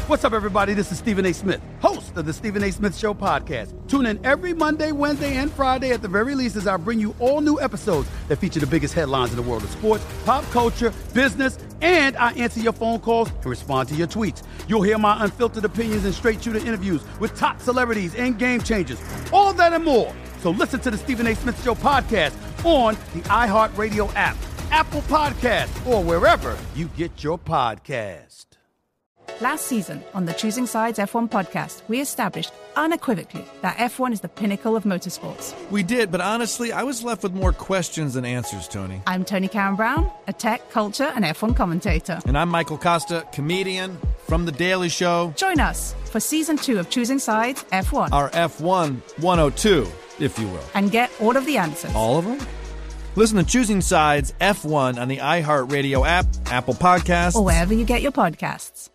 What's up, everybody? This is Stephen A. Smith, host of the Stephen A. Smith Show podcast. Tune in every Monday, Wednesday, and Friday at the very least as I bring you all new episodes that feature the biggest headlines in the world of sports, pop culture, business, and I answer your phone calls and respond to your tweets. You'll hear my unfiltered opinions and straight-shooter interviews with top celebrities and game changers. All that and more. So listen to the Stephen A. Smith Show podcast on the iHeartRadio app, Apple Podcasts, or wherever you get your podcast. Last season on the Choosing Sides F1 podcast, we established unequivocally that F1 is the pinnacle of motorsports. We did, but honestly, I was left with more questions than answers, Tony. I'm Tony Karen Brown, a tech, culture, and F1 commentator. And I'm Michael Costa, comedian from The Daily Show. Join us for Season 2 of Choosing Sides F1. Our F1 102, if you will. And get all of the answers. All of them? Listen to Choosing Sides F1 on the iHeartRadio app, Apple Podcasts, or wherever you get your podcasts.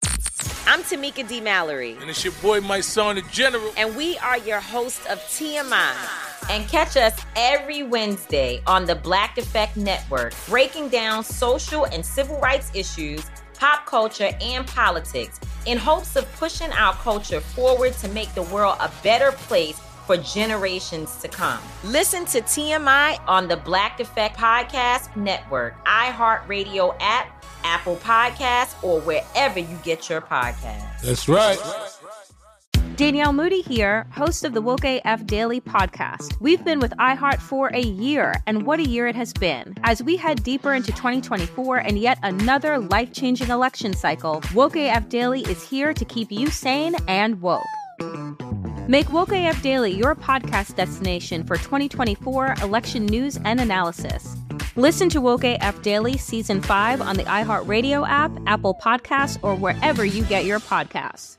I'm Tamika D. Mallory. And it's your boy, my son, the General. And we are your hosts of TMI. And catch us every Wednesday on the Black Effect Network, breaking down social and civil rights issues, pop culture, and politics in hopes of pushing our culture forward to make the world a better place for generations to come. Listen to TMI on the Black Effect Podcast Network, iHeartRadio app, Apple Podcasts, or wherever you get your podcasts. That's right. Danielle Moody here, host of the Woke AF Daily podcast. We've been with iHeart for a year, and what a year it has been. As we head deeper into 2024 and yet another life-changing election cycle, Woke AF Daily is here to keep you sane and woke. Make Woke AF Daily your podcast destination for 2024 election news and analysis. Listen to Woke AF Daily Season 5 on the iHeartRadio app, Apple Podcasts, or wherever you get your podcasts.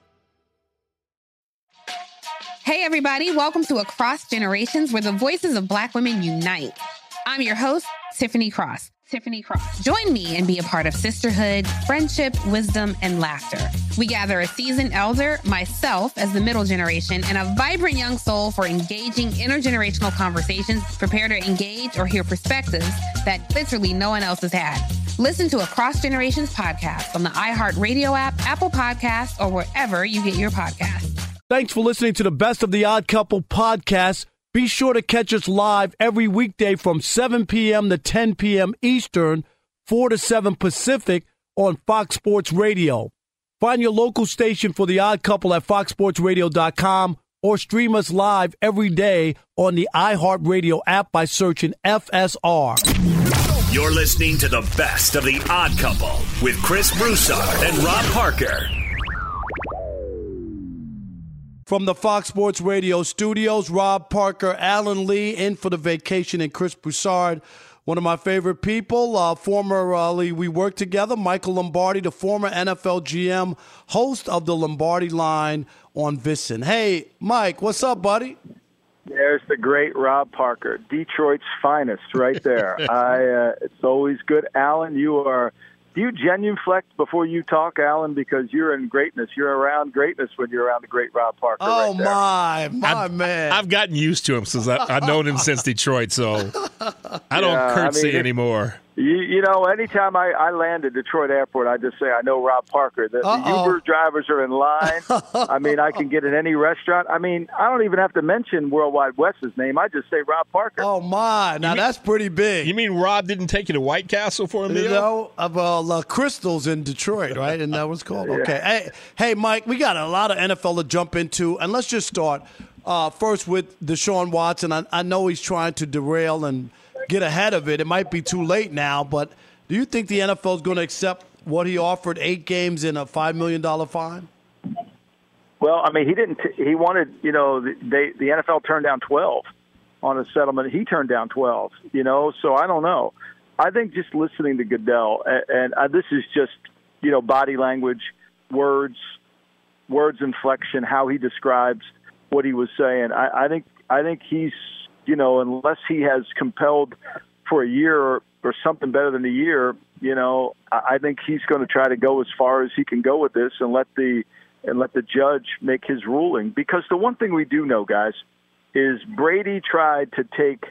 Hey, everybody. Welcome to Across Generations, where the voices of Black women unite. I'm your host, Tiffany Cross. Join me and be a part of sisterhood, friendship, wisdom, and laughter. We gather a seasoned elder, myself as the middle generation, and a vibrant young soul for engaging intergenerational conversations. Prepare to engage or hear perspectives that literally no one else has had. Listen to Across Generations podcast on the iHeartRadio app, Apple Podcasts, or wherever you get your podcasts. Thanks for listening to the Best of the Odd Couple podcast. Be sure to catch us live every weekday from 7 p.m. to 10 p.m. Eastern, 4 to 7 Pacific on Fox Sports Radio. Find your local station for The Odd Couple at foxsportsradio.com or stream us live every day on the iHeartRadio app by searching FSR. You're listening to the Best of the Odd Couple with Chris Broussard and Rob Parker. From the Fox Sports Radio studios, Rob Parker, Alan Lee in for the vacation, and Chris Broussard, one of my favorite people. Formerly, we worked together, Michael Lombardi, the former NFL GM, host of the Lombardi Line on VSiN. Hey, Mike, what's up, buddy? There's the great Rob Parker, Detroit's finest right there. It's always good. Alan, do you genuflect before you talk, Alan? Because you're in greatness. You're around greatness when you're around the great Rob Parker. Oh, right my man. I've gotten used to him since I've known him since Detroit, so I don't curtsy anymore. You know, anytime I land at Detroit Airport, I just say, I know Rob Parker. The Uber drivers are in line. I mean, I can get in any restaurant. I mean, I don't even have to mention Worldwide West's name. I just say Rob Parker. Oh, my. Now, that's pretty big. You mean Rob didn't take you to White Castle for a meal? You know, Crystals in Detroit, right? And that was called. Yeah. Okay. Hey, Mike, we got a lot of NFL to jump into. And let's just start first with Deshaun Watson. I know he's trying to derail and get ahead of it. It might be too late now, but do you think the NFL is going to accept what he offered, 8 games and a $5 million fine? Well, I mean, he wanted, you know, the NFL turned down 12 on a settlement. He turned down 12, you know, so I don't know. I think just listening to Goodell, and this is just, you know, body language, words, inflection, how he describes what he was saying. I think he's, you know, unless he has compelled for a year or something better than a year, you know, I think he's going to try to go as far as he can go with this and let the judge make his ruling. Because the one thing we do know, guys, is Brady tried to take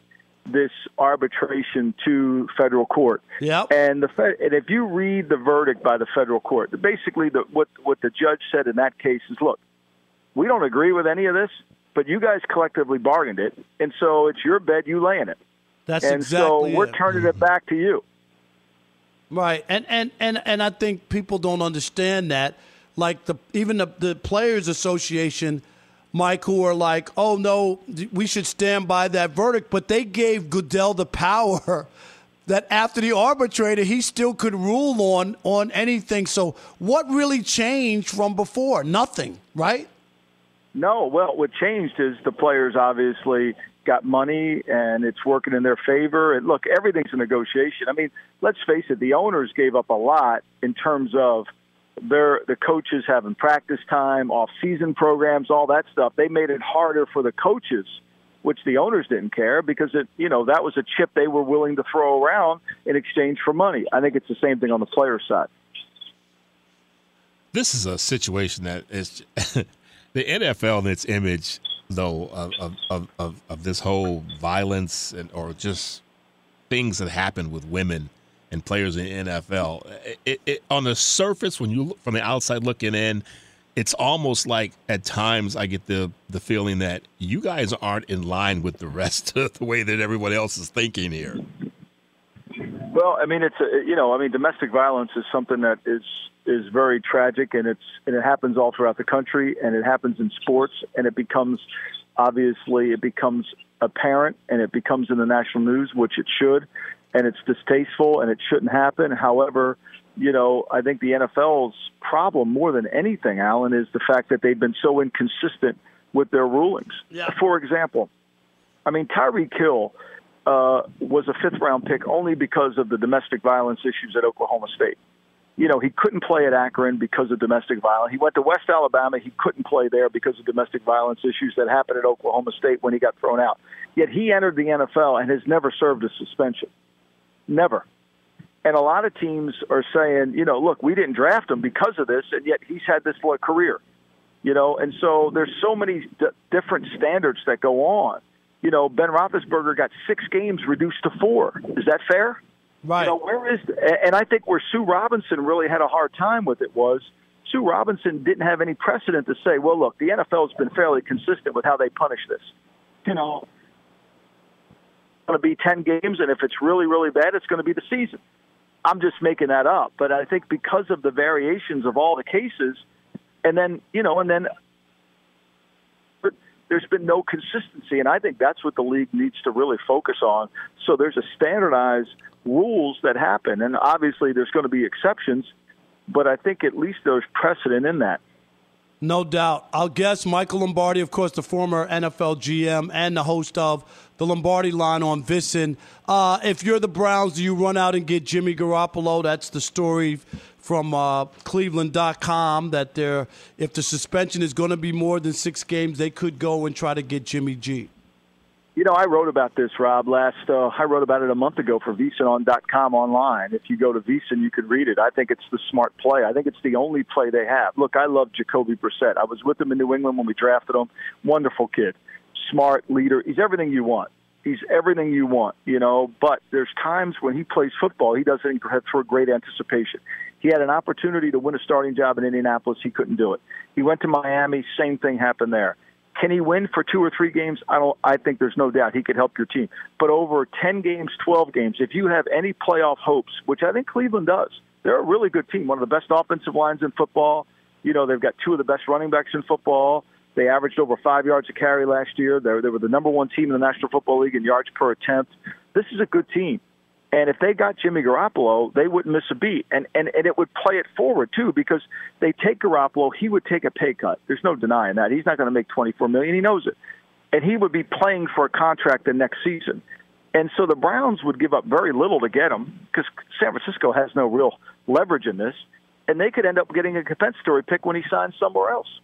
this arbitration to federal court. Yep. And and if you read the verdict by the federal court, basically what the judge said in that case is, look, we don't agree with any of this, but you guys collectively bargained it, and so it's your bed, you lay in it. That's and exactly so we're it. turning it back to you. Right, and I think people don't understand that. Like even the Players Association, Mike, who are like, oh, no, we should stand by that verdict. But they gave Goodell the power that after the arbitrator, he still could rule on anything. So what really changed from before? Nothing, right? No. Well, what changed is the players obviously got money, and it's working in their favor. And, look, everything's a negotiation. I mean, let's face it, the owners gave up a lot in terms of the coaches having practice time, off-season programs, all that stuff. They made it harder for the coaches, which the owners didn't care because that was a chip they were willing to throw around in exchange for money. I think it's the same thing on the player side. This is a situation that is the NFL and its image, though, of this whole violence or just things that happen with women and players in the NFL. It on the surface, when you look from the outside looking in, it's almost like at times I get the feeling that you guys aren't in line with the rest of the way that everyone else is thinking here. Well, I mean, domestic violence is something that is very tragic, and it happens all throughout the country, and it happens in sports, and it becomes apparent, and it becomes in the national news, which it should. And it's distasteful, and it shouldn't happen. However, I think the NFL's problem more than anything, Alan, is the fact that they've been so inconsistent with their rulings. Yeah. For example, I mean, Tyreek Hill was a fifth-round pick only because of the domestic violence issues at Oklahoma State. He couldn't play at Akron because of domestic violence. He went to West Alabama. He couldn't play there because of domestic violence issues that happened at Oklahoma State when he got thrown out. Yet he entered the NFL and has never served a suspension. Never. And a lot of teams are saying, look, we didn't draft him because of this, and yet he's had this career. And so there's so many different standards that go on. Ben Roethlisberger got 6 games reduced to 4. Is that fair? Right. And I think where Sue Robinson really had a hard time with it was Sue Robinson didn't have any precedent to say, well, look, the NFL has been fairly consistent with how they punish this. Going to be 10 games, and if it's really, really bad, it's going to be the season. I'm just making that up. But I think because of the variations of all the cases, and then there's been no consistency, and I think that's what the league needs to really focus on. So there's a standardized rules that happen, and obviously there's going to be exceptions, but I think at least there's precedent in that. No doubt. Our guest, Michael Lombardi, of course, the former NFL GM and the host of the Lombardi Line on VSiN. If you're the Browns, do you run out and get Jimmy Garoppolo? That's the story from Cleveland.com, that if the suspension is going to be more than 6 games, they could go and try to get Jimmy G. I wrote about this, Rob, I wrote about it a month ago for VSiN.com online. If you go to VSiN, you could read it. I think it's the smart play. I think it's the only play they have. Look, I love Jacoby Brissett. I was with him in New England when we drafted him. Wonderful kid. Smart leader. He's everything you want. But there's times when he plays football, he doesn't have for great anticipation. He had an opportunity to win a starting job in Indianapolis. He couldn't do it. He went to Miami. Same thing happened there. Can he win for 2 or 3 games? I think there's no doubt he could help your team. But over 10 games, 12 games, if you have any playoff hopes, which I think Cleveland does, they're a really good team, one of the best offensive lines in football. They've got 2 of the best running backs in football. They averaged over 5 yards a carry last year. They were the number 1 team in the National Football League in yards per attempt. This is a good team. And if they got Jimmy Garoppolo, they wouldn't miss a beat. And it would play it forward, too, because they take Garoppolo, he would take a pay cut. There's no denying that. He's not going to make $24 million. He knows it. And he would be playing for a contract the next season. And so the Browns would give up very little to get him because San Francisco has no real leverage in this. And they could end up getting a compensatory pick when he signs somewhere else.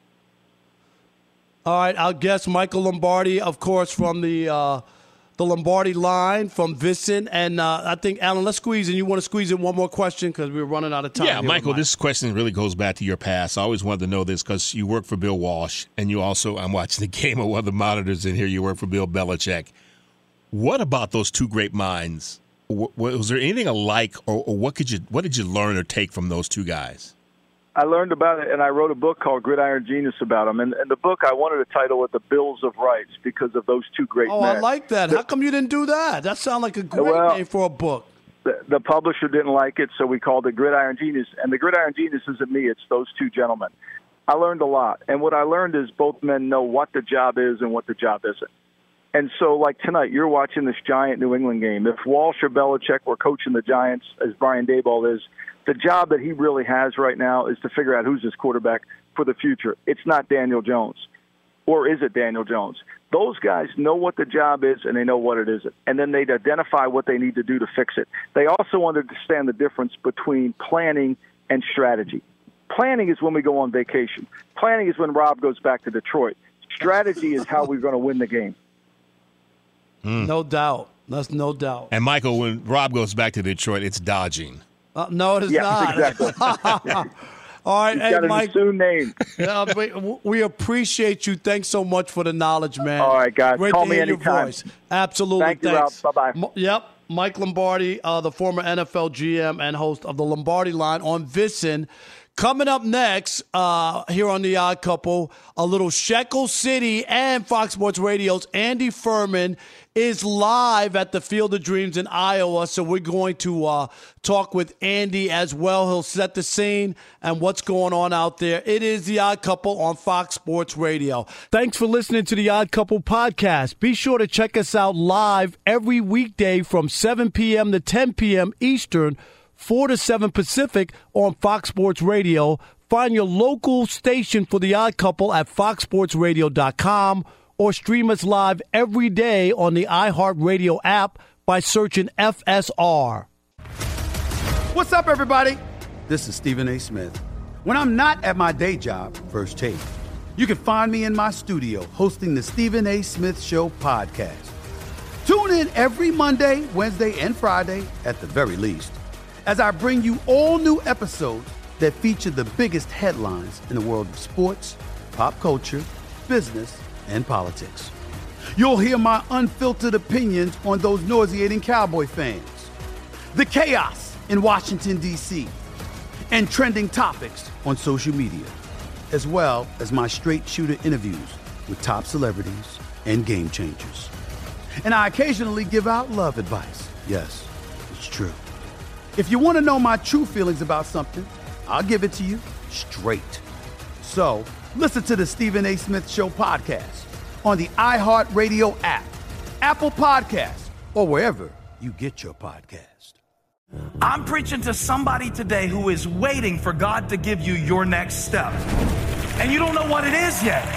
All right, our guest, Michael Lombardi, of course, from the Lombardi Line from VSiN. And I think, Alan, let's squeeze in. You want to squeeze in one more question because we're running out of time. Yeah, Michael, this question really goes back to your past. I always wanted to know this because you work for Bill Walsh, and you also, I'm watching the game on one of the monitors in here, you work for Bill Belichick. What about those two great minds? Was there anything alike, or what did you learn or take from those two guys? I learned about it, and I wrote a book called Gridiron Genius about them. And the book, I wanted to title it The Bills of Rights because of those two great men. Oh, I like that. How come you didn't do that? That sounds like a great name for a book. The publisher didn't like it, so we called it Gridiron Genius. And the Gridiron Genius isn't me. It's those two gentlemen. I learned a lot. And what I learned is both men know what the job is and what the job isn't. And so, like tonight, you're watching this giant New England game. If Walsh or Belichick were coaching the Giants, as Brian Daboll is, the job that he really has right now is to figure out who's his quarterback for the future. It's not Daniel Jones. Or is it Daniel Jones? Those guys know what the job is, and they know what it isn't. And then they'd identify what they need to do to fix it. They also understand the difference between planning and strategy. Planning is when we go on vacation. Planning is when Rob goes back to Detroit. Strategy is how we're going to win the game. No doubt. That's no doubt. And, Michael, when Rob goes back to Detroit, it's dodging. No, it is not. Exactly. All right, He's got a Mike. soon name. We appreciate you. Thanks so much for the knowledge, man. All right, guys. Great Call to me hear your anytime. voice. Absolutely. Thank you, Rob. Bye-bye. Yep. Mike Lombardi, the former NFL GM and host of the Lombardi Line on VSiN. Coming up next, here on The Odd Couple, a little Shekel City and Fox Sports Radio's Andy Furman is live at the Field of Dreams in Iowa, so we're going to talk with Andy as well. He'll set the scene and what's going on out there. It is The Odd Couple on Fox Sports Radio. Thanks for listening to The Odd Couple podcast. Be sure to check us out live every weekday from 7 p.m. to 10 p.m. Eastern, 4 to 7 Pacific on Fox Sports Radio. Find your local station for The Odd Couple at foxsportsradio.com or stream us live every day on the iHeartRadio app by searching FSR. What's up, everybody? This is Stephen A. Smith. When I'm not at my day job, First Take, you can find me in my studio hosting the Stephen A. Smith Show podcast. Tune in every Monday, Wednesday, and Friday, at the very least, as I bring you all new episodes that feature the biggest headlines in the world of sports, pop culture, business, and politics. You'll hear my unfiltered opinions on those nauseating Cowboy fans, the chaos in Washington, D.C., and trending topics on social media, as well as my straight shooter interviews with top celebrities and game changers. And I occasionally give out love advice. Yes, it's true. If you want to know my true feelings about something, I'll give it to you straight. So, listen to the Stephen A. Smith Show podcast on the iHeartRadio app, Apple Podcasts, or wherever you get your podcast. I'm preaching to somebody today who is waiting for God to give you your next step. And you don't know what it is yet.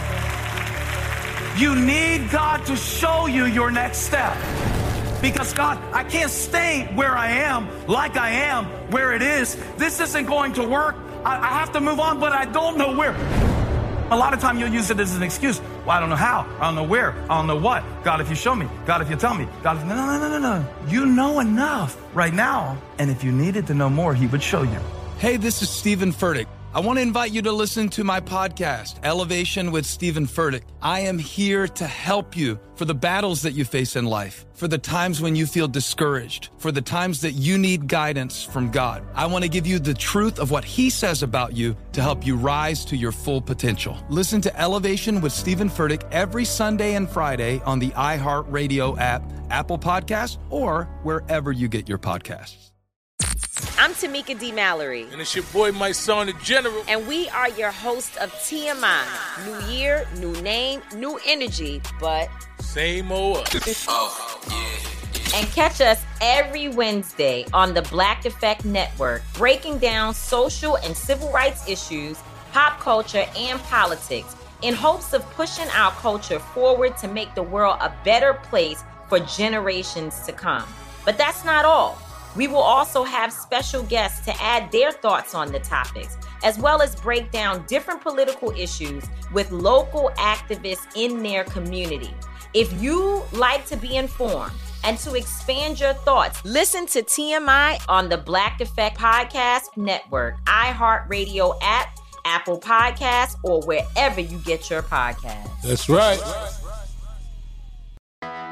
You need God to show you your next step. Because God, I can't stay where I am, like I am, where it is. This isn't going to work. I have to move on, but I don't know where. A lot of time you'll use it as an excuse. Well, I don't know how. I don't know where. I don't know what. God, if you show me. God, if you tell me. God, if... No. You know enough right now. And if you needed to know more, he would show you. Hey, this is Stephen Furtick. I want to invite you to listen to my podcast, Elevation with Stephen Furtick. I am here to help you for the battles that you face in life, for the times when you feel discouraged, for the times that you need guidance from God. I want to give you the truth of what he says about you to help you rise to your full potential. Listen to Elevation with Stephen Furtick every Sunday and Friday on the iHeartRadio app, Apple Podcasts, or wherever you get your podcasts. I'm Tamika D. Mallory. And it's your boy, my son, the General. And we are your hosts of TMI. New year, new name, new energy, but... same old us. Oh, yeah. And catch us every Wednesday on the Black Effect Network, breaking down social and civil rights issues, pop culture, and politics, in hopes of pushing our culture forward to make the world a better place for generations to come. But that's not all. We will also have special guests to add their thoughts on the topics, as well as break down different political issues with local activists in their community. If you like to be informed and to expand your thoughts, listen to TMI on the Black Effect Podcast Network, iHeartRadio app, Apple Podcasts, or wherever you get your podcasts. That's right.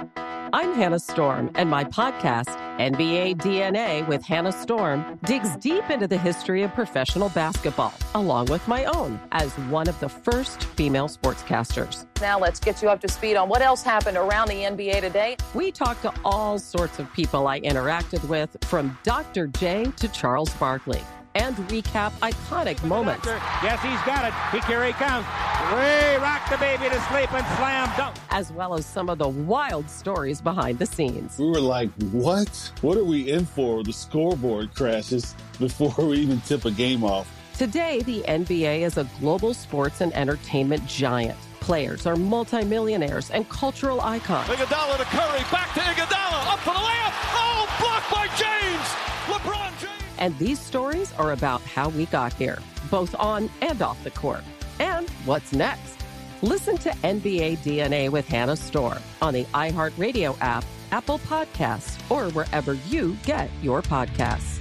I'm Hannah Storm, and my podcast, NBA DNA with Hannah Storm, digs deep into the history of professional basketball, along with my own, as one of the first female sportscasters. Now let's get you up to speed on what else happened around the NBA today. We talk to all sorts of people I interacted with, from Dr. J to Charles Barkley, and recap iconic moments. Yes, he's got it. Here he comes. Way rock the baby to sleep and slam dunk. As well as some of the wild stories behind the scenes. We were like, what? What are we in for? The scoreboard crashes before we even tip a game off. Today, the NBA is a global sports and entertainment giant. Players are multimillionaires and cultural icons. Iguodala to Curry, back to Iguodala, up for the layup. Oh, blocked by James. LeBron James. And these stories are about how we got here, both on and off the court. And what's next? Listen to NBA DNA with Hannah Storm on the iHeartRadio app, Apple Podcasts, or wherever you get your podcasts.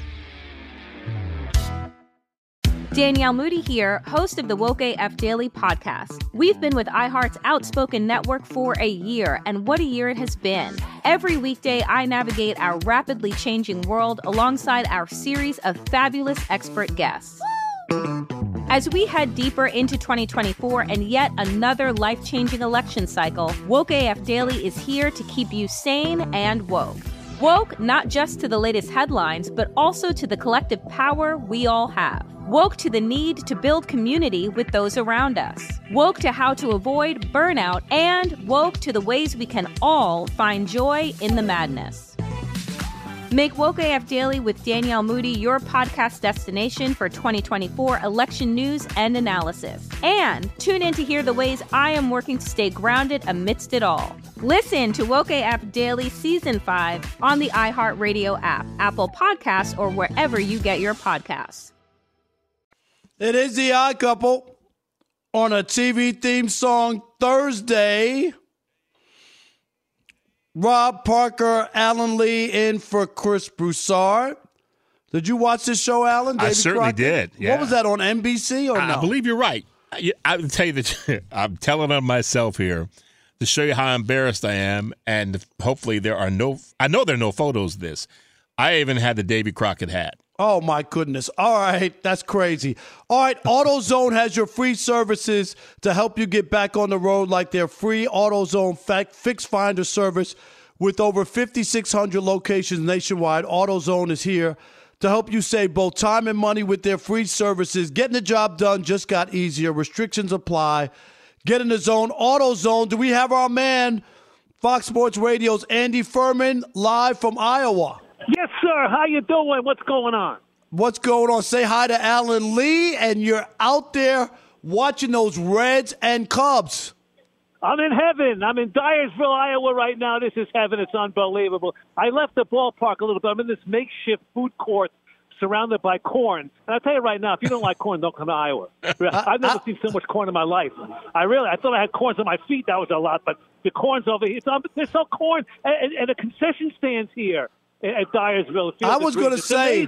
Danielle Moody here, host of the Woke AF Daily podcast. We've been with iHeart's Outspoken Network for a year, and what a year it has been. Every weekday, I navigate our rapidly changing world alongside our series of fabulous expert guests. As we head deeper into 2024 and yet another life-changing election cycle, Woke AF Daily is here to keep you sane and woke. Woke not just to the latest headlines, but also to the collective power we all have. Woke to the need to build community with those around us. Woke to how to avoid burnout, and woke to the ways we can all find joy in the madness. Make Woke AF Daily with Danielle Moody your podcast destination for 2024 election news and analysis. And tune in to hear the ways I am working to stay grounded amidst it all. Listen to Woke AF Daily Season 5 on the iHeartRadio app, Apple Podcasts, or wherever you get your podcasts. It is The Odd Couple on a TV theme song Thursday. Rob Parker, Alan Lee in for Chris Broussard. Did you watch this show, Alan? I certainly did. Yeah. What was that, on NBC or no? I believe you're right. I would tell you that I'm telling on myself here to show you how embarrassed I am, and hopefully I know there are no photos of this. I even had the Davy Crockett hat. Oh, my goodness. All right. That's crazy. All right. AutoZone has your free services to help you get back on the road, like their free AutoZone Fix Finder service with over 5,600 locations nationwide. AutoZone is here to help you save both time and money with their free services. Getting the job done just got easier. Restrictions apply. Get in the zone. AutoZone. Do we have our man, Fox Sports Radio's Andy Furman, live from Iowa? Yes, sir. How you doing? What's going on? What's going on? Say hi to Alan Lee, and you're out there watching those Reds and Cubs. I'm in heaven. I'm in Dyersville, Iowa right now. This is heaven. It's unbelievable. I left the ballpark a little bit. I'm in this makeshift food court surrounded by corn. And I'll tell you right now, if you don't like corn, don't come to Iowa. I've never seen so much corn in my life. I thought I had corns on my feet. That was a lot. But the corn's over here. There's no corn. And the concession stands here at Dyersville. I was going to say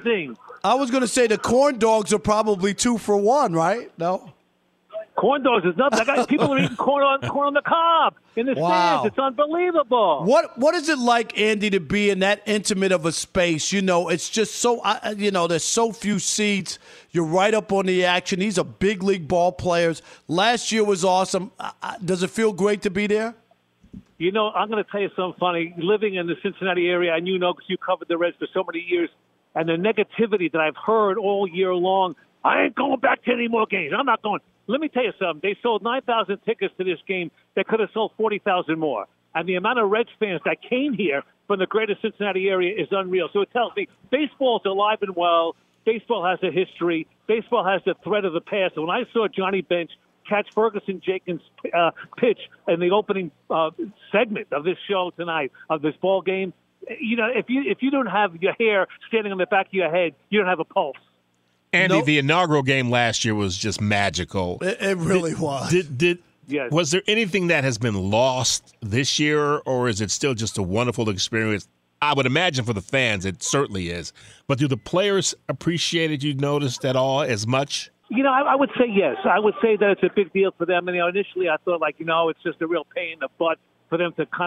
the corn dogs are probably 2 for $1, right? No, corn dogs is nothing. People are eating corn on the cob in the stands. It's unbelievable. What is it like, Andy, to be in that intimate of a space? You know, it's just so there's so few seats. You're right up on the action. These are big league ball players. Last year was awesome. Does it feel great to be there? You know, I'm going to tell you something funny. Living in the Cincinnati area, and because you covered the Reds for so many years, and the negativity that I've heard all year long, I ain't going back to any more games. I'm not going. Let me tell you something. They sold 9,000 tickets to this game. They could have sold 40,000 more. And the amount of Reds fans that came here from the greater Cincinnati area is unreal. So it tells me baseball's alive and well. Baseball has a history. Baseball has the threat of the past. And when I saw Johnny Bench catch Ferguson Jenkins' pitch in the opening segment of this show tonight, of this ball game, if you don't have your hair standing on the back of your head, you don't have a pulse. Andy, the inaugural game last year was just magical. It really was. Yes. Was there anything that has been lost this year, or is it still just a wonderful experience? I would imagine for the fans it certainly is. But do the players appreciate it, you noticed at all, as much? I would say yes. I would say that it's a big deal for them. And initially I thought, it's just a real pain in the butt for them to kind of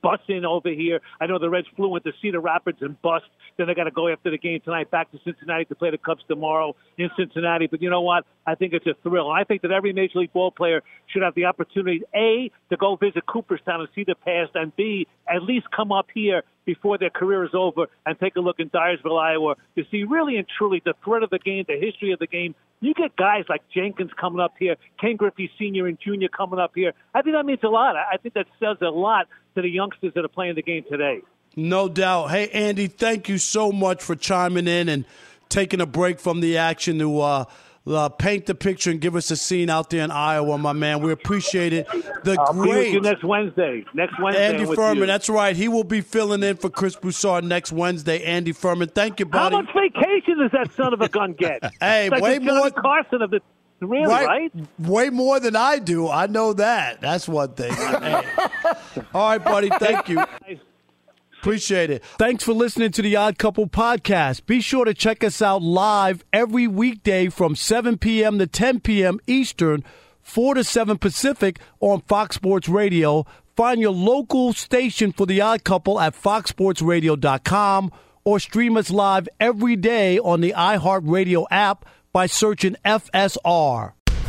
bus in over here. I know the Reds flew into Cedar Rapids and bust. Then they got to go after the game tonight back to Cincinnati to play the Cubs tomorrow in Cincinnati. But you know what? I think it's a thrill. I think that every Major League ball player should have the opportunity, A, to go visit Cooperstown and see the past, and B, at least come up here before their career is over and take a look in Dyersville, Iowa, to see really and truly the thread of the game, the history of the game. You get guys like Jenkins coming up here, Ken Griffey Sr. and Jr. coming up here. I think that means a lot. I think that says a lot to the youngsters that are playing the game today. No doubt. Hey, Andy, thank you so much for chiming in and taking a break from the action to paint the picture and give us a scene out there in Iowa, my man. We appreciate it. I'll be with you next Wednesday. Andy Furman, that's right. He will be filling in for Chris Broussard next Wednesday. Andy Furman, thank you, buddy. How much vacation does that son of a gun get? Hey, like way more. Carson of the really, right? Way more than I do. I know that. That's one thing. Hey. All right, buddy. Thank you. Appreciate it. Thanks for listening to the Odd Couple podcast. Be sure to check us out live every weekday from 7 p.m. to 10 p.m. Eastern, 4 to 7 Pacific on Fox Sports Radio. Find your local station for the Odd Couple at foxsportsradio.com or stream us live every day on the iHeartRadio app by searching FSR.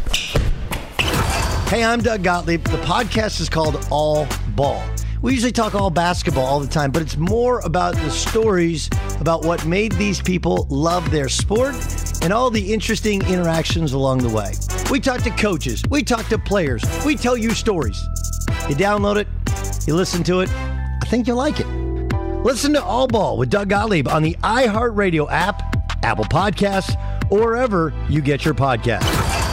Hey, I'm Doug Gottlieb. The podcast is called All Ball. We usually talk all basketball all the time, but it's more about the stories about what made these people love their sport and all the interesting interactions along the way. We talk to coaches. We talk to players. We tell you stories. You download it. You listen to it. I think you'll like it. Listen to All Ball with Doug Gottlieb on the iHeartRadio app, Apple Podcasts, or wherever you get your podcasts.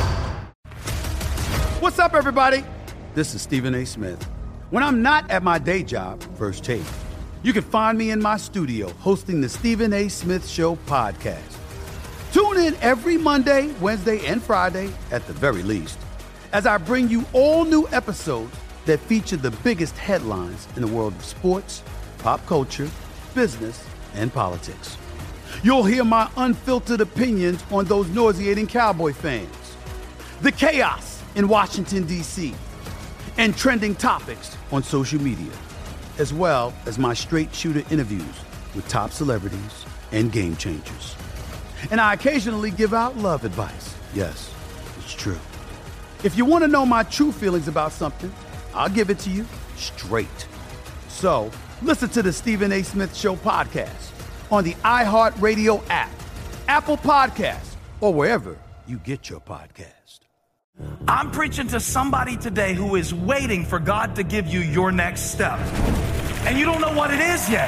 What's up, everybody? This is Stephen A. Smith. When I'm not at my day job, First Take, you can find me in my studio hosting the Stephen A. Smith Show podcast. Tune in every Monday, Wednesday, and Friday, at the very least, as I bring you all new episodes that feature the biggest headlines in the world of sports, pop culture, business, and politics. You'll hear my unfiltered opinions on those nauseating Cowboy fans, the chaos in Washington, D.C., and trending topics on social media, as well as my straight shooter interviews with top celebrities and game changers. And I occasionally give out love advice. Yes, it's true. If you want to know my true feelings about something, I'll give it to you straight. So listen to the Stephen A. Smith Show podcast on the iHeartRadio app, Apple Podcasts, or wherever you get your podcast. I'm preaching to somebody today who is waiting for God to give you your next step. And you don't know what it is yet.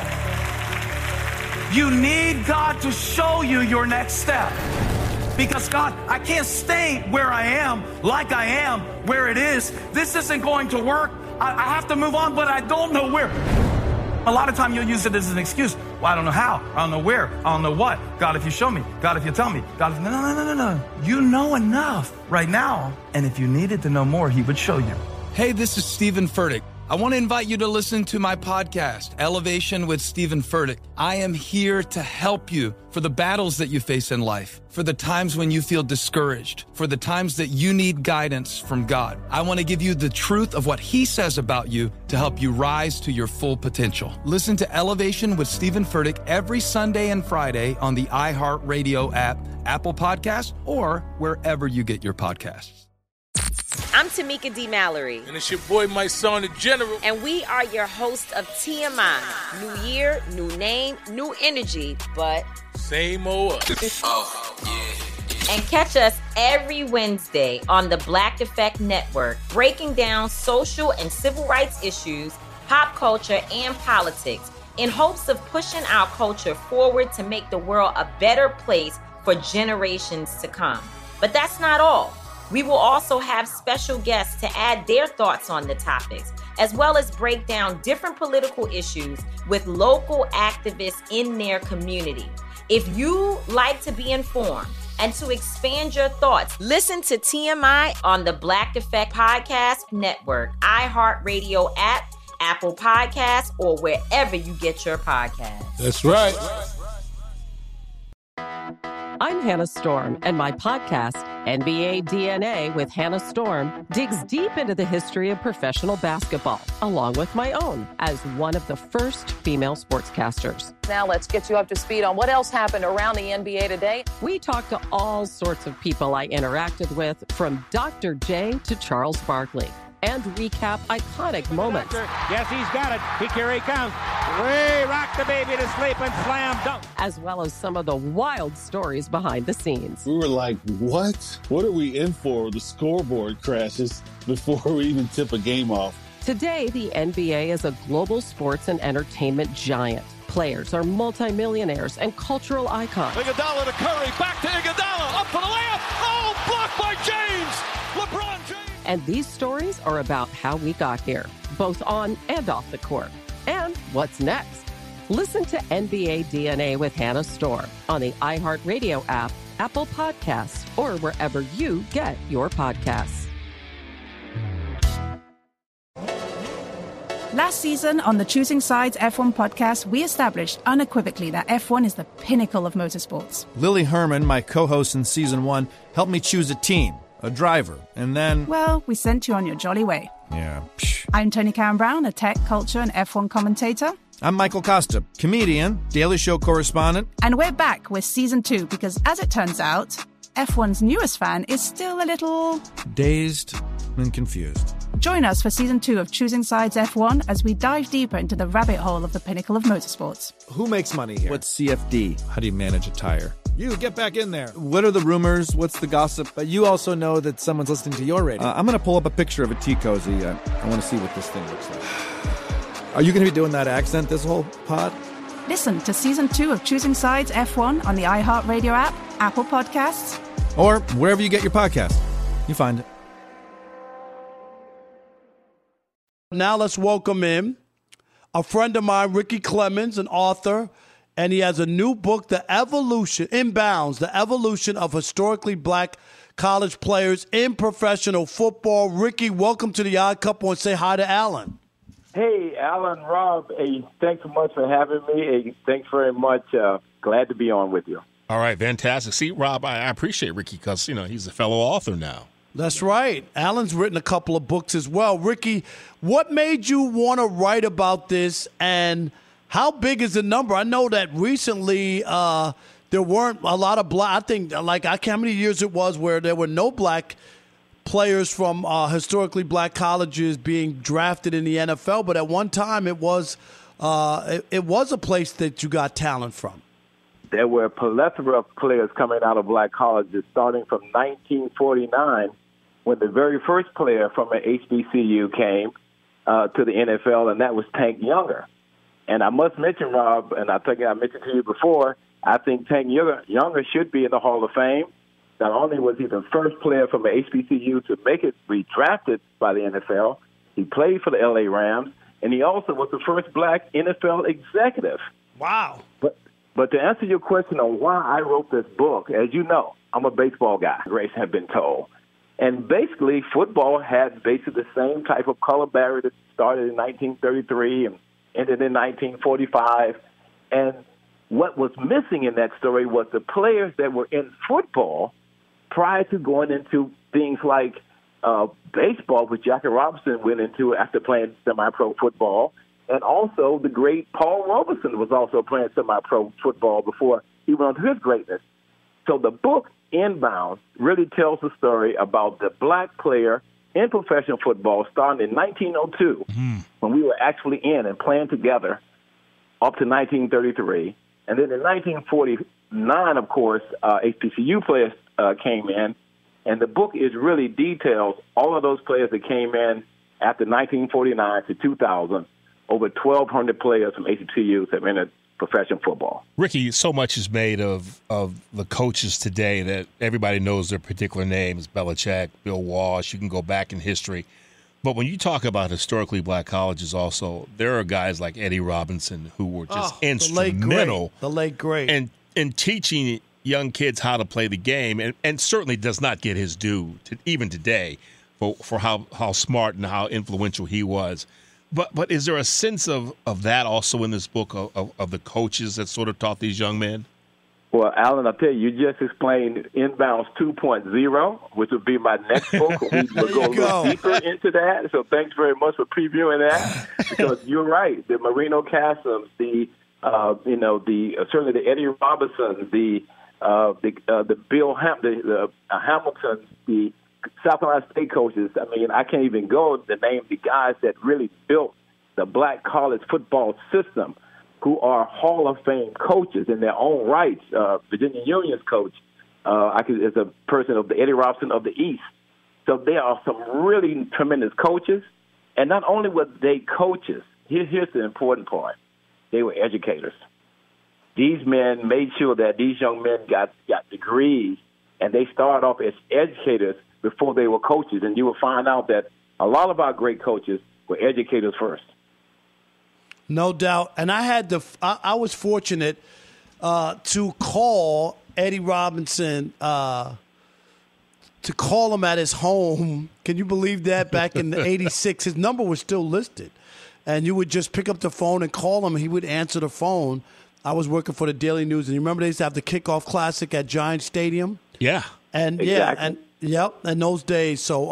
You need God to show you your next step. Because God, I can't stay where I am, like I am, where it is. This isn't going to work. I have to move on, but I don't know where. A lot of time you'll use it as an excuse. Well, I don't know how. I don't know where. I don't know what. God, if you show me. God, if you tell me. God, if... No. You know enough right now. And if you needed to know more, he would show you. Hey, this is Stephen Furtick. I want to invite you to listen to my podcast, Elevation with Stephen Furtick. I am here to help you for the battles that you face in life, for the times when you feel discouraged, for the times that you need guidance from God. I want to give you the truth of what he says about you to help you rise to your full potential. Listen to Elevation with Stephen Furtick every Sunday and Friday on the iHeartRadio app, Apple Podcasts, or wherever you get your podcasts. I'm Tamika D. Mallory. And it's your boy, my son, the General. And we are your hosts of TMI. New year, new name, new energy, but... same old. And catch us every Wednesday on the Black Effect Network, breaking down social and civil rights issues, pop culture, and politics, in hopes of pushing our culture forward to make the world a better place for generations to come. But that's not all. We will also have special guests to add their thoughts on the topics, as well as break down different political issues with local activists in their community. If you like to be informed and to expand your thoughts, listen to TMI on the Black Effect Podcast Network, iHeartRadio app, Apple Podcasts, or wherever you get your podcasts. That's right. I'm Hannah Storm, and my podcast, NBA DNA with Hannah Storm, digs deep into the history of professional basketball, along with my own, as one of the first female sportscasters. Now let's get you up to speed on what else happened around the NBA today. We talked to all sorts of people I interacted with, from Dr. J to Charles Barkley, and recap iconic moments. Yes, he's got it. Here he comes. Way rock the baby to sleep and slam dunk. As well as some of the wild stories behind the scenes. We were like, what? What are we in for? The scoreboard crashes before we even tip a game off. Today, the NBA is a global sports and entertainment giant. Players are multimillionaires and cultural icons. Iguodala to Curry, back to Iguodala, up for the layup. Oh, blocked by James. LeBron James. And these stories are about how we got here, both on and off the court. And what's next? Listen to NBA DNA with Hannah Storm on the iHeartRadio app, Apple Podcasts, or wherever you get your podcasts. Last season on the Choosing Sides F1 podcast, we established unequivocally that F1 is the pinnacle of motorsports. Lily Herman, my co-host in Season 1, helped me choose a team, a driver, and then... Well, we sent you on your jolly way. Yeah. I'm Tony Karen Brown, a tech, culture, and F1 commentator. I'm Michael Costa, comedian, Daily Show correspondent. And we're back with Season 2 because, as it turns out, F1's newest fan is still a little... dazed and confused. Join us for Season 2 of Choosing Sides F1 as we dive deeper into the rabbit hole of the pinnacle of motorsports. Who makes money here? What's CFD? How do you manage a tire? You, get back in there. What are the rumors? What's the gossip? But you also know that someone's listening to your radio. I'm going to pull up a picture of a tea cozy. I want to see what this thing looks like. Are you going to be doing that accent this whole pod? Listen to Season 2 of Choosing Sides F1 on the iHeartRadio app, Apple Podcasts, or wherever you get your podcast. You find it. Now let's welcome in a friend of mine, Ricky Clemens, an author, and he has a new book, The Evolution, Inbounds, The Evolution of Historically Black College Players in Professional Football. Ricky, welcome to the Odd Couple, and say hi to Alan. Hey, Alan, Rob, hey, thanks so much for having me. Hey, thanks very much. Glad to be on with you. All right, fantastic. See, Rob, I appreciate Ricky because, he's a fellow author now. That's right. Alan's written a couple of books as well. Ricky, what made you want to write about this, and how big is the number? I know that recently there weren't a lot of black. I think, how many years it was where there were no black players from historically black colleges being drafted in the NFL. But at one time, it was a place that you got talent from. There were a plethora of players coming out of black colleges starting from 1949, when the very first player from an HBCU came to the NFL, and that was Tank Younger. And I must mention, Rob, and I think I mentioned to you before, I think Tank Younger should be in the Hall of Fame. Not only was he the first player from an HBCU to make it be drafted by the NFL, he played for the LA Rams, and he also was the first black NFL executive. Wow. But to answer your question on why I wrote this book, as you know, I'm a baseball guy, Grace had been told. And basically, football had basically the same type of color barrier that started in 1933 and ended in 1945. And what was missing in that story was the players that were in football prior to going into things like baseball, which Jackie Robinson went into after playing semi-pro football. And also the great Paul Robeson was also playing semi-pro football before he went on to his greatness. So the book, Inbound, really tells the story about the black player in professional football starting in 1902 when we were actually in and playing together up to 1933. And then in 1949, of course, HBCU players came in. And the book is really details all of those players that came in after 1949 to 2000. Over 1,200 players from HBCUs have entered professional football. Ricky, so much is made of the coaches today that everybody knows their particular names, Belichick, Bill Walsh. You can go back in history. But when you talk about historically black colleges also, there are guys like Eddie Robinson who were just instrumental. The late great. And in teaching young kids how to play the game, and certainly does not get his due, even today, for how smart and how influential he was. But is there a sense of that also in this book of the coaches that sort of taught these young men? Well, Alan, I'll tell you, you just explained Inbounds 2.0, which would be my next book. We'll go a little deeper into that. So thanks very much for previewing that, because you're right. The Marino Castles, certainly the Eddie Robinsons, the Bill Hamiltons, the South Carolina State coaches. I mean, I can't even go to name the guys that really built the black college football system, who are Hall of Fame coaches in their own rights. Virginia Union's coach is a person of the Eddie Robinson of the East. So there are some really tremendous coaches. And not only were they coaches, here's the important part. They were educators. These men made sure that these young men got degrees, and they started off as educators before they were coaches. And you will find out that a lot of our great coaches were educators first. No doubt. And I was fortunate to call Eddie Robinson, to call him at his home. Can you believe that? Back in the 86, his number was still listed. And you would just pick up the phone and call him. He would answer the phone. I was working for the Daily News. And you remember they used to have the kickoff classic at Giant Stadium? Yeah. And exactly. in those days. So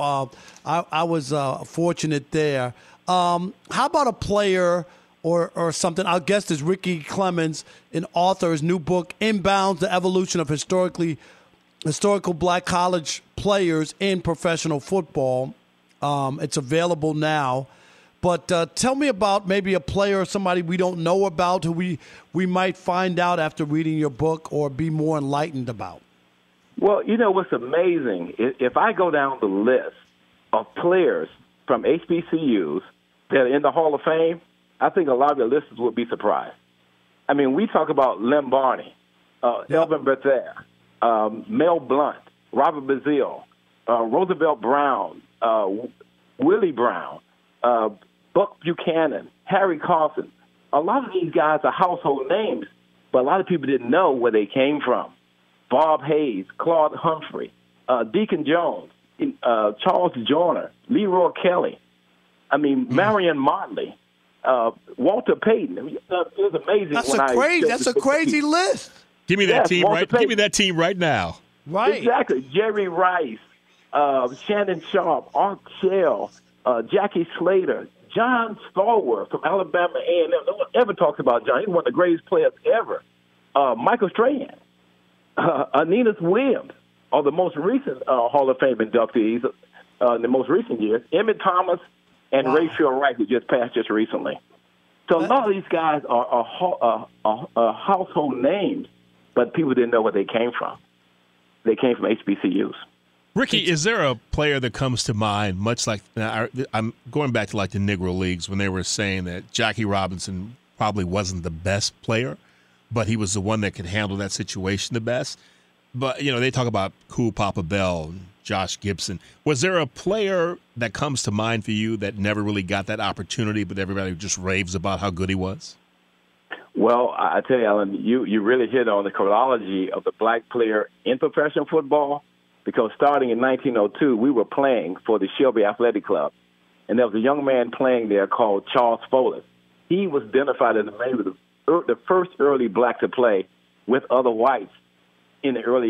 I was fortunate there. How about a player or something? Our guest is Ricky Clemons, an author. His new book, Inbounds, The Evolution of Historical Black College Players in Professional Football. It's available now. But tell me about maybe a player or somebody we don't know about who we might find out after reading your book or be more enlightened about. Well, you know what's amazing? If I go down the list of players from HBCUs that are in the Hall of Fame, I think a lot of the listeners would be surprised. I mean, we talk about Lem Barney, Elvin Bethea, Mel Blount, Robert Bazile, Roosevelt Brown, Willie Brown, Buck Buchanan, Harry Carson. A lot of these guys are household names, but a lot of people didn't know where they came from. Bob Hayes, Claude Humphrey, Deacon Jones, Charles Joyner, Leroy Kelly. I mean, Marion Motley. Walter Payton. It was amazing. That's a crazy list. Give me that team right. Give me that team right now. Right. Exactly. Jerry Rice, Shannon Sharp, Art Shell, Jackie Slater, John Stallworth from Alabama A&M. No one ever talks about John. He's one of the greatest players ever. Michael Strahan, Aeneas Williams, are the most recent Hall of Fame inductees in the most recent years. Emmett Thomas and Rayfield Wright, who just passed just recently. So a lot of these guys are household names, but people didn't know where they came from. They came from HBCUs. Ricky, is there a player that comes to mind, much like I'm going back to like the Negro Leagues when they were saying that Jackie Robinson probably wasn't the best player, but he was the one that could handle that situation the best? But, they talk about Cool Papa Bell and Josh Gibson. Was there a player that comes to mind for you that never really got that opportunity, but everybody just raves about how good he was? Well, I tell you, Alan, you really hit on the chronology of the black player in professional football, because starting in 1902, we were playing for the Shelby Athletic Club, and there was a young man playing there called Charles Follett. He was identified as maybe the first early black to play with other whites in the early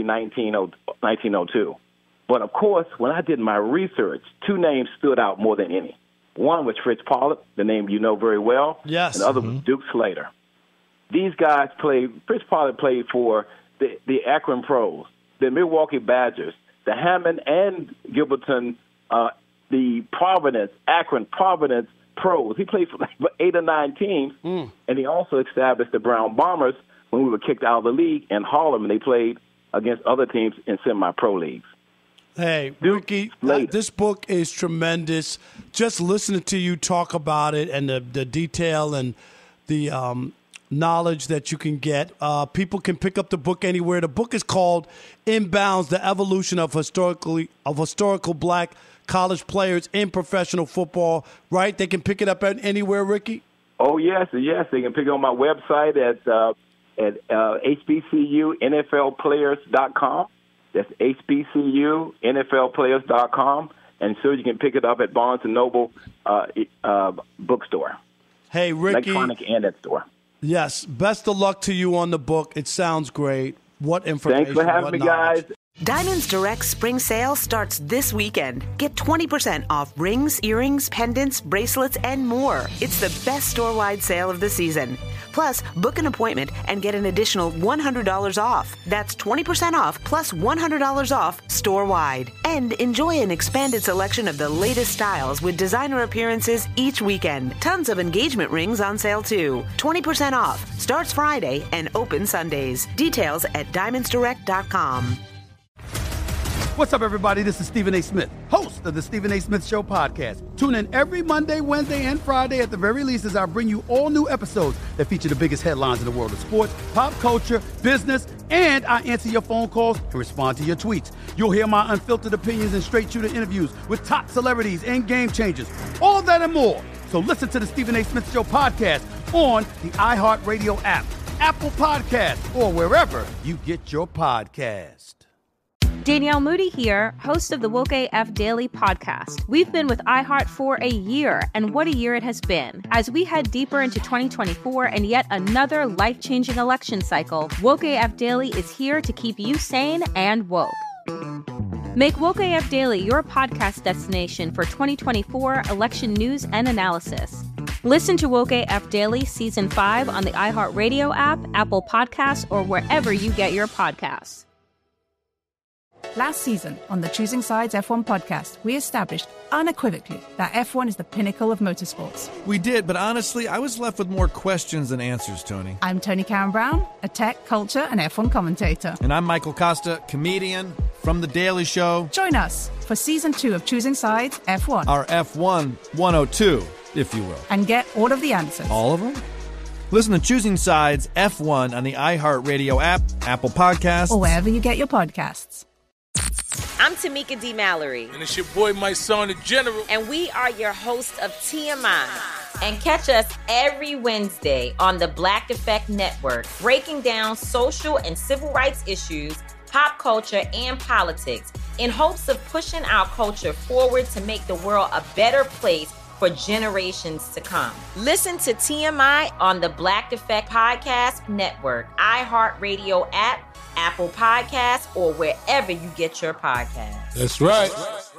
1902. But, of course, when I did my research, two names stood out more than any. One was Fritz Pollard, the name you know very well. Yes. And the other was Duke Slater. These guys Fritz Pollard played for the Akron Pros, the Milwaukee Badgers, the Hammond and Gilberton, the Akron Providence Pros. He played for 8 or 9 teams, and he also established the Brown Bombers when we were kicked out of the league in Harlem, and they played against other teams in semi-pro leagues. Hey, Ricky, this book is tremendous. Just listening to you talk about it and the detail and the knowledge that you can get. People can pick up the book anywhere. The book is called Inbounds, The Evolution of Historical Black College Players in Professional Football, right? They can pick it up anywhere, Ricky? Oh, yes. They can pick it on my website at HBCUNFLplayers.com. That's HBCUNFLplayers.com. And so you can pick it up at Barnes & Noble bookstore. Hey, Ricky. Electronic and that store. Yes. Best of luck to you on the book. It sounds great. what information. Thanks for having me, guys. Diamonds Direct Spring Sale starts this weekend. Get 20% off rings, earrings, pendants, bracelets, and more. It's the best store-wide sale of the season. Plus, book an appointment and get an additional $100 off. That's 20% off plus $100 off store-wide. And enjoy an expanded selection of the latest styles with designer appearances each weekend. Tons of engagement rings on sale too. 20% off. Starts Friday and opens Sundays. Details at diamondsdirect.com. What's up, everybody? This is Stephen A. Smith, host of the Stephen A. Smith Show podcast. Tune in every Monday, Wednesday, and Friday at the very least as I bring you all new episodes that feature the biggest headlines in the world of sports, pop culture, business, and I answer your phone calls and respond to your tweets. You'll hear my unfiltered opinions and straight-shooter interviews with top celebrities and game changers. All that and more. So listen to the Stephen A. Smith Show podcast on the iHeartRadio app, Apple Podcasts, or wherever you get your podcast. Danielle Moody here, host of the Woke AF Daily podcast. We've been with iHeart for a year, and what a year it has been. As we head deeper into 2024 and yet another life-changing election cycle, Woke AF Daily is here to keep you sane and woke. Make Woke AF Daily your podcast destination for 2024 election news and analysis. Listen to Woke AF Daily Season 5 on the iHeartRadio app, Apple Podcasts, or wherever you get your podcasts. Last season on the Choosing Sides F1 podcast, we established unequivocally that F1 is the pinnacle of motorsports. We did, but honestly, I was left with more questions than answers, Tony. I'm Tony Karen Brown, a tech, culture, and F1 commentator. And I'm Michael Costa, comedian from The Daily Show. Join us for Season 2 of Choosing Sides F1. Our F1 102, if you will. And get all of the answers. All of them? Listen to Choosing Sides F1 on the iHeartRadio app, Apple Podcasts, or wherever you get your podcasts. I'm Tamika D. Mallory. And it's your boy, my son, the General. And we are your hosts of TMI. And catch us every Wednesday on the Black Effect Network, breaking down social and civil rights issues, pop culture, and politics in hopes of pushing our culture forward to make the world a better place for generations to come. Listen to TMI on the Black Effect Podcast Network, iHeartRadio app, Apple Podcasts, or wherever you get your podcasts. That's right.